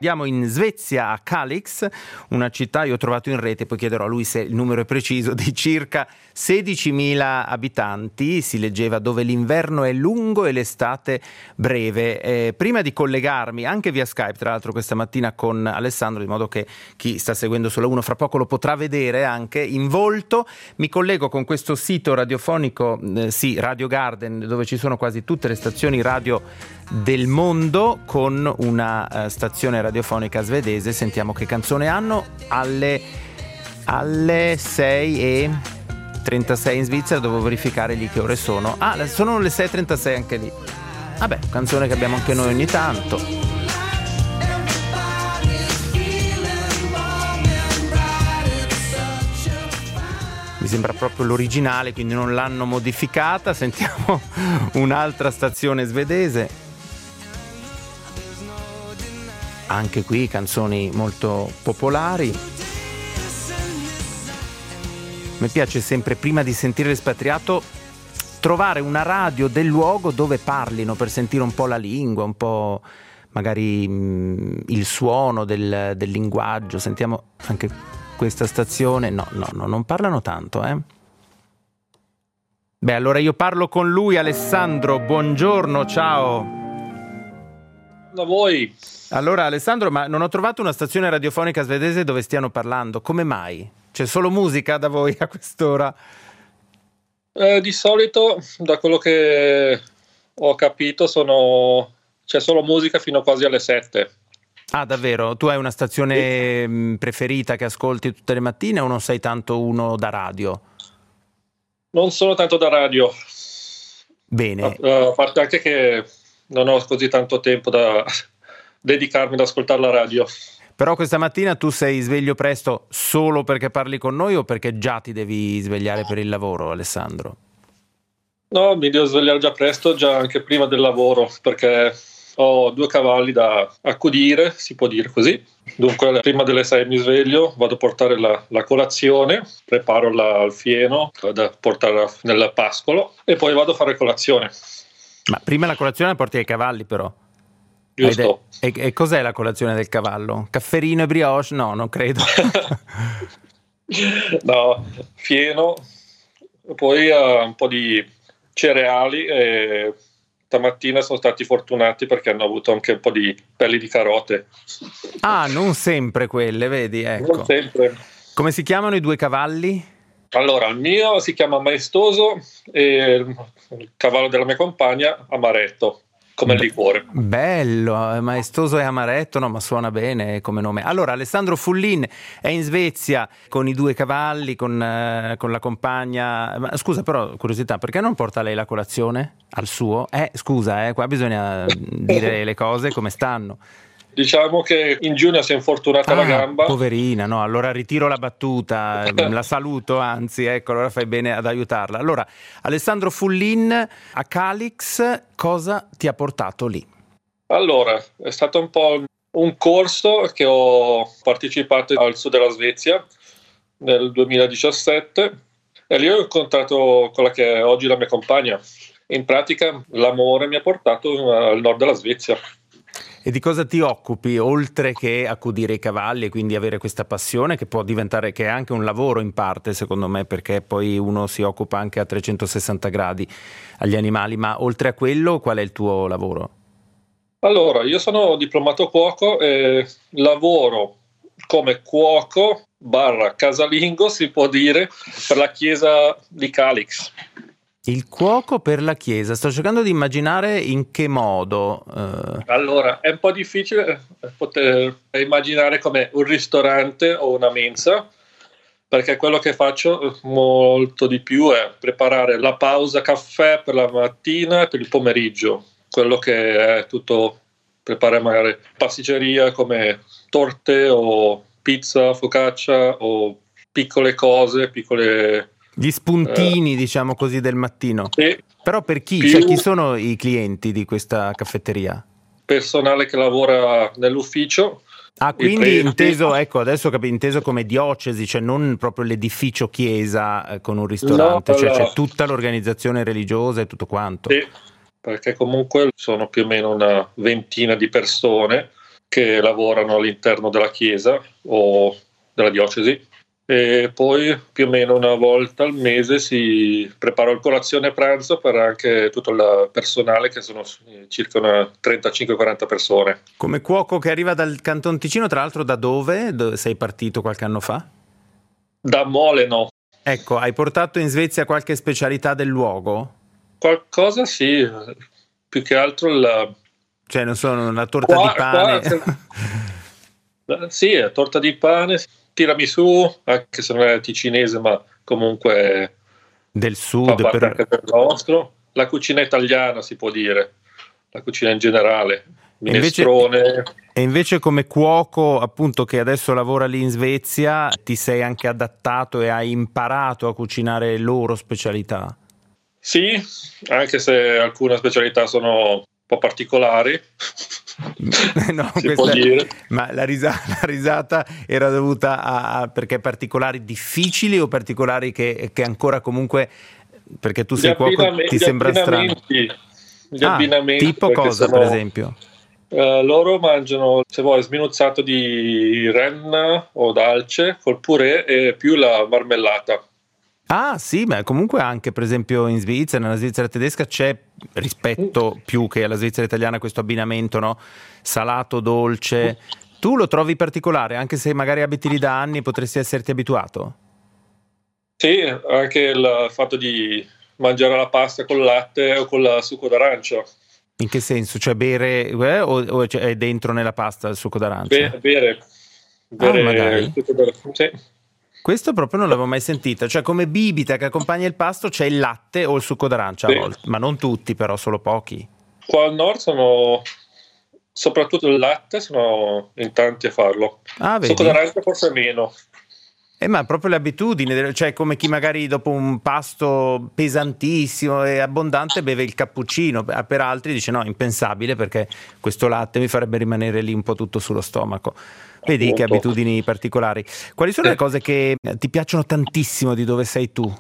Andiamo in Svezia, a Kalix, una città, io ho trovato in rete, poi chiederò a lui se il numero è preciso, di circa 16.000 abitanti, si leggeva, dove l'inverno è lungo e l'estate breve. Prima di collegarmi anche via Skype, tra l'altro questa mattina, con Alessandro, di modo che chi sta seguendo sulla 1 fra poco lo potrà vedere anche in volto, mi collego con questo sito radiofonico, Radio Garden, dove ci sono quasi tutte le stazioni radio del mondo, con una stazione radiofonica svedese. Sentiamo che canzone hanno alle 6:36 in Svizzera. Devo verificare lì che ore sono. Sono le 6:36 anche lì. Vabbè, canzone che abbiamo anche noi ogni tanto. Mi sembra proprio l'originale, quindi non l'hanno modificata. Sentiamo un'altra stazione svedese. Anche qui canzoni molto popolari. Mi piace sempre, prima di sentire l'espatriato, trovare una radio del luogo dove parlino, per sentire un po' la lingua, un po' magari il suono del linguaggio. Sentiamo anche questa stazione. No, non parlano tanto, Beh, allora io parlo con lui. Alessandro, buongiorno, ciao. Da voi. Allora Alessandro, ma non ho trovato una stazione radiofonica svedese dove stiano parlando. Come mai? C'è solo musica da voi a quest'ora? Di solito, da quello che ho capito, c'è solo musica fino quasi alle 7. Ah, davvero? Tu hai una stazione preferita che ascolti tutte le mattine o non sei tanto uno da radio? Non sono tanto da radio. Bene. A parte anche che non ho così tanto tempo da dedicarmi ad ascoltare la radio. Però questa mattina tu sei sveglio presto solo perché parli con noi o perché già ti devi svegliare per il lavoro, Alessandro? No, mi devo svegliare già presto, già anche prima del lavoro, perché ho 2 cavalli da accudire, si può dire così. Dunque prima delle 6 mi sveglio, vado a portare la colazione, preparo il fieno, vado a portarla nel pascolo e poi vado a fare colazione. Ma prima la colazione la porti ai cavalli, però. Giusto. E cos'è la colazione del cavallo? Cafferino e brioche? No, non credo. No, fieno, poi un po' di cereali e stamattina sono stati fortunati perché hanno avuto anche un po' di pelli di carote. Ah, non sempre quelle, vedi, ecco. Non sempre. Come si chiamano i 2 cavalli? Allora, il mio si chiama Maestoso e il cavallo della mia compagna Amaretto, come il liquore. Bello, maestoso e amaretto, no, ma suona bene come nome. Allora, Alessandro Fullin è in Svezia con i 2 cavalli, con la compagna. Ma, scusa, però, curiosità, perché non porta lei la colazione al suo? Scusa, qua bisogna dire le cose come stanno. Diciamo che in giugno si è infortunata alla gamba. Poverina, no, allora ritiro la battuta, la saluto, anzi, ecco, allora fai bene ad aiutarla. Allora, Alessandro Fullin a Kalix, cosa ti ha portato lì? Allora, è stato un po' un corso che ho partecipato al sud della Svezia nel 2017 e lì ho incontrato quella che è oggi la mia compagna. In pratica l'amore mi ha portato al nord della Svezia. E di cosa ti occupi, oltre che accudire i cavalli e quindi avere questa passione che può diventare, che è anche un lavoro in parte secondo me, perché poi uno si occupa anche a 360 gradi agli animali, ma oltre a quello qual è il tuo lavoro? Allora, io sono diplomato cuoco e lavoro come cuoco / casalingo, si può dire, per la chiesa di Kalix. Il cuoco per la chiesa, sto cercando di immaginare in che modo. Allora, è un po' difficile poter immaginare come un ristorante o una mensa, perché quello che faccio molto di più è preparare la pausa caffè per la mattina e per il pomeriggio, quello che è tutto, preparare magari pasticceria come torte o pizza, focaccia o piccole cose, gli spuntini, diciamo così, del mattino. Sì. Però per chi? Cioè, chi sono i clienti di questa caffetteria? Personale che lavora nell'ufficio. Ah, quindi inteso, ecco, adesso inteso come diocesi, cioè non proprio l'edificio chiesa con un ristorante, no, cioè c'è tutta l'organizzazione religiosa e tutto quanto. Sì, perché comunque sono più o meno una ventina di persone che lavorano all'interno della chiesa o della diocesi, e poi più o meno una volta al mese si prepara il colazione e pranzo per anche tutto il personale, che sono circa 35-40 persone. Come cuoco che arriva dal Canton Ticino, tra l'altro da dove? Sei partito qualche anno fa? Da Moleno. Ecco, hai portato in Svezia qualche specialità del luogo? Qualcosa sì, più che altro Cioè, non so, una torta di pane? Sì, torta di pane, tiramisù, anche se non è ticinese, ma comunque del fa sud. parte anche del nostro. La cucina italiana, si può dire, la cucina in generale, minestrone. E invece come cuoco, appunto, che adesso lavora lì in Svezia, ti sei anche adattato e hai imparato a cucinare loro specialità? Sì, anche se alcune specialità sono un po' particolari. No, si può dire. Ma la risata era dovuta perché particolari difficili o particolari che ancora comunque, perché tu sei cuoco, ti sembra strano? Gli abbinamenti. Tipo cosa, per esempio? Loro mangiano, se vuoi, sminuzzato di renna o d'alce col purè e più la marmellata. Ah sì, ma comunque anche per esempio in Svizzera, nella Svizzera tedesca c'è, rispetto più che alla Svizzera italiana, questo abbinamento, no? Salato, dolce. Tu lo trovi particolare, anche se magari abiti lì da anni, potresti esserti abituato? Sì, anche il fatto di mangiare la pasta col latte o con il succo d'arancia. In che senso? Cioè bere o è dentro nella pasta il succo d'arancia? Bere magari. il succo d'arancia, sì. Questo proprio non l'avevo mai sentita, cioè come bibita che accompagna il pasto c'è il latte o il succo d'arancia a volte, ma non tutti, però solo pochi. Qua al nord soprattutto il latte, sono in tanti a farlo. Vedi? Succo d'arancia forse meno. Ma proprio le abitudini, cioè come chi magari dopo un pasto pesantissimo e abbondante beve il cappuccino, per altri dice no, impensabile perché questo latte mi farebbe rimanere lì un po' tutto sullo stomaco. Vedi che abitudini particolari. Quali sono le cose che ti piacciono tantissimo di dove sei tu?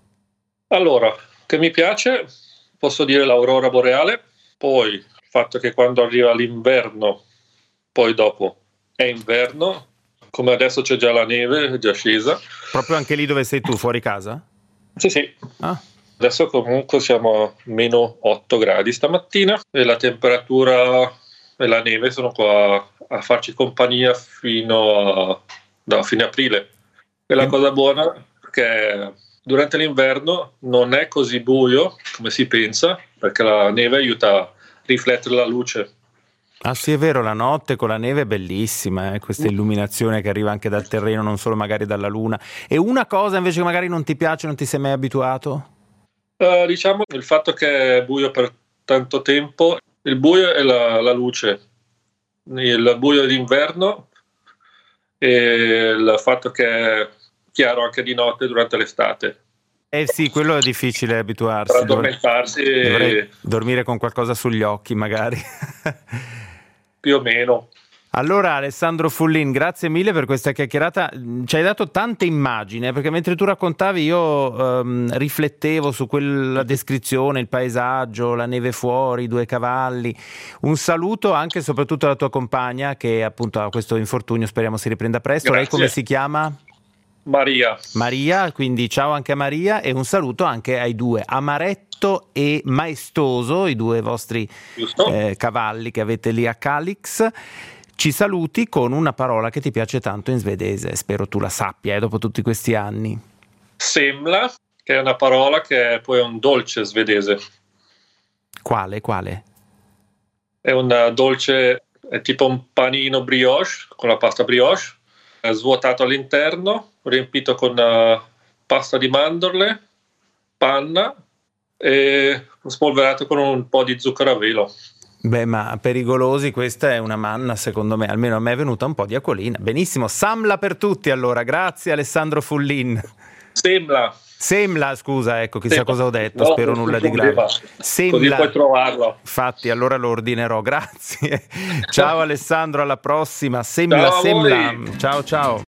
Allora, che mi piace, posso dire l'aurora boreale, poi il fatto che quando arriva l'inverno, poi dopo è inverno, come adesso c'è già la neve, è già scesa. Proprio anche lì dove sei tu, fuori casa? Sì. Adesso comunque siamo a meno 8 gradi stamattina e la temperatura e la neve sono qua a farci compagnia fino a fine aprile. E la cosa buona è che durante l'inverno non è così buio come si pensa, perché la neve aiuta a riflettere la luce. Ah sì, è vero, la notte con la neve è bellissima, questa illuminazione che arriva anche dal terreno, non solo magari dalla luna. E una cosa invece che magari non ti piace, non ti sei mai abituato? Diciamo il fatto che è buio per tanto tempo, il buio è la luce, il buio d'inverno e il fatto che è chiaro anche di notte durante l'estate. Sì, quello è difficile abituarsi. Per addormentarsi. Dovrei dormire con qualcosa sugli occhi magari. Più o meno. Allora Alessandro Fullin, grazie mille per questa chiacchierata, ci hai dato tante immagini, perché mentre tu raccontavi io riflettevo su quella descrizione, il paesaggio, la neve fuori, i 2 cavalli. Un saluto anche e soprattutto alla tua compagna che appunto ha questo infortunio, speriamo si riprenda presto. Grazie. Lei come si chiama? Maria, quindi ciao anche a Maria e un saluto anche ai 2, Amaretto e Maestoso, i 2 vostri cavalli che avete lì a Kalix. Ci saluti con una parola che ti piace tanto in svedese, spero tu la sappia dopo tutti questi anni. Semla, che è una parola che è poi un dolce svedese. Quale? È un dolce, è tipo un panino brioche, con la pasta brioche, svuotato all'interno, riempito con pasta di mandorle, panna e spolverato con un po' di zucchero a velo. Beh, ma pericolosi, questa è una manna secondo me, almeno a me è venuta un po' di acquolina. Benissimo, Samla per tutti allora, grazie Alessandro Fullin. Semla, scusa, ecco, chissà cosa ho detto, no, spero nulla di grave. Semla. Così puoi trovarlo. Infatti, allora lo ordinerò, grazie. Ciao Alessandro, alla prossima. Semla. Ciao.